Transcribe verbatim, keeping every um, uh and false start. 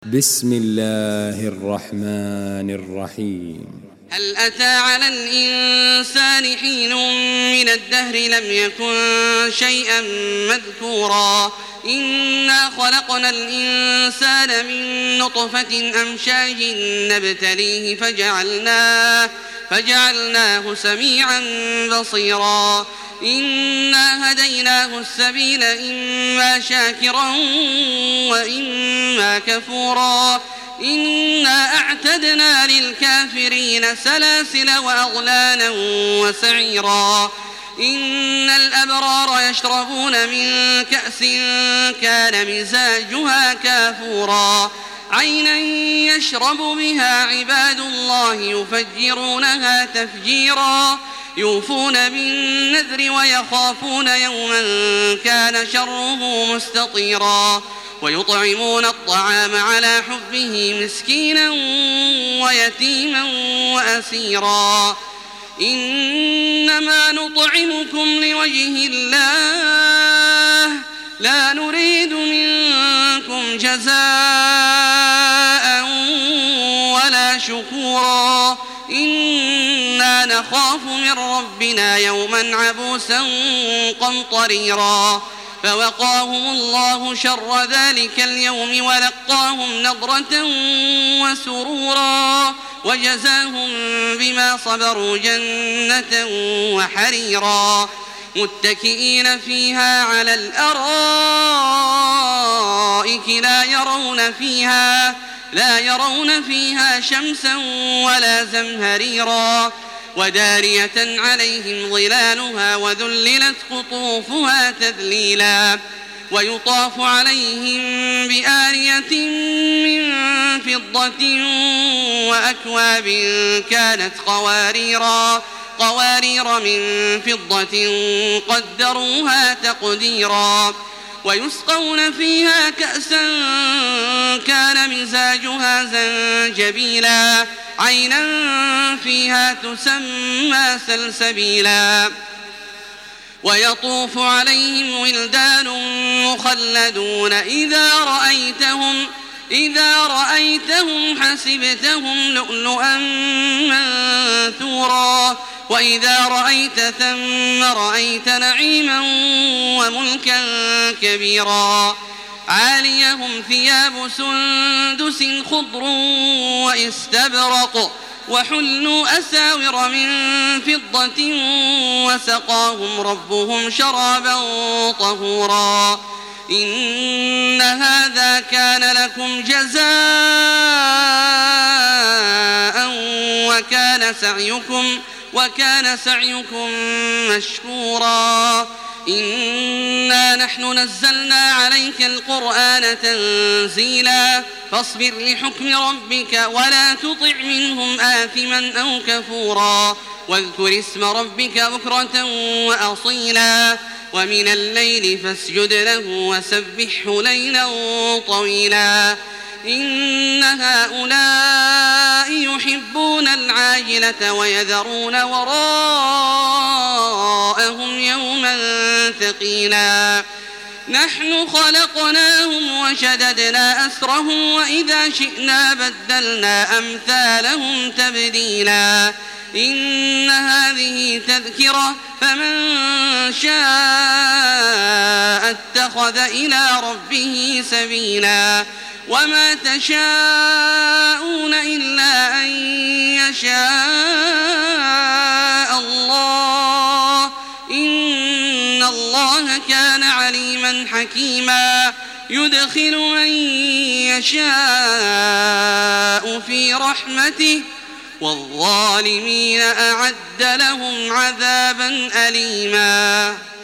بسم الله الرحمن الرحيم. هل أتى على الإنسان حين من الدهر لم يكن شيئا مذكورا إنا خلقنا الإنسان من نطفة أمشاج نبتليه فجعلناه, فجعلناه سميعا بصيرا إنا هديناه السبيل إما شاكرا وإما كفورا إنا أعتدنا للكافرين سلاسل وأغلالا وسعيرا إن الأبرار يشربون من كأس كان مزاجها كافورا عينا يشرب بها عباد الله يفجرونها تفجيرا يوفون بالنذر ويخافون يوما كان شره مستطيرا ويطعمون الطعام على حبه مسكينا ويتيما وأسيرا إنما نطعمكم لوجه الله لا نريد منكم جزاء ولا شكورا إنا نخاف من ربنا يوما عبوسا قمطريرا فوقاهم الله شر ذلك اليوم ولقاهم نضرة وسرورا وجزاهم بما صبروا جنة وحريرا متكئين فيها على الأرائك لا يرون فيها لا يرون فيها شمسا ولا زمهريرا ودارية عليهم ظلالها وذللت قطوفها تذليلا ويطاف عليهم بآنية من فضة وأكواب كانت قواريرا قوارير من فضة قدروها تقديرا ويسقون فيها كأسا كان مزاجها زنجبيلا عينا فيها تسمى سلسبيلا ويطوف عليهم ولدان مخلدون إذا رأيتهم إذا رأيتهم حسبتهم لؤلؤا منثورا وإذا رأيت ثم رأيت نعيما وملكا كبيرا عاليهم ثياب سندس خضر واستبرق وحلوا أساور من فضة وسقاهم ربهم شرابا طهورا إن هذا كان لكم جزاء وكان سعيكم وكان سعيكم مشكورا إنا نحن نزلنا عليك القرآن تنزيلا فاصبر لحكم ربك ولا تطع منهم آثما أو كفورا واذكر اسم ربك بكرة وأصيلا ومن الليل فاسجد له وسبحه ليلا طويلا إن هؤلاء يحبون العاجلة ويذرون وراءهم يوما ثقيلا نحن خلقناهم وشددنا أسرهم وإذا شئنا بدلنا أمثالهم تبديلا إن هذه تذكرة فمن شاء اتخذ إلى ربه سبيلا وما تشاءون إلا أن يشاء الله إن الله كان عليما حكيما يدخل من يشاء في رحمته والظالمين أعد لهم عذابا أليما.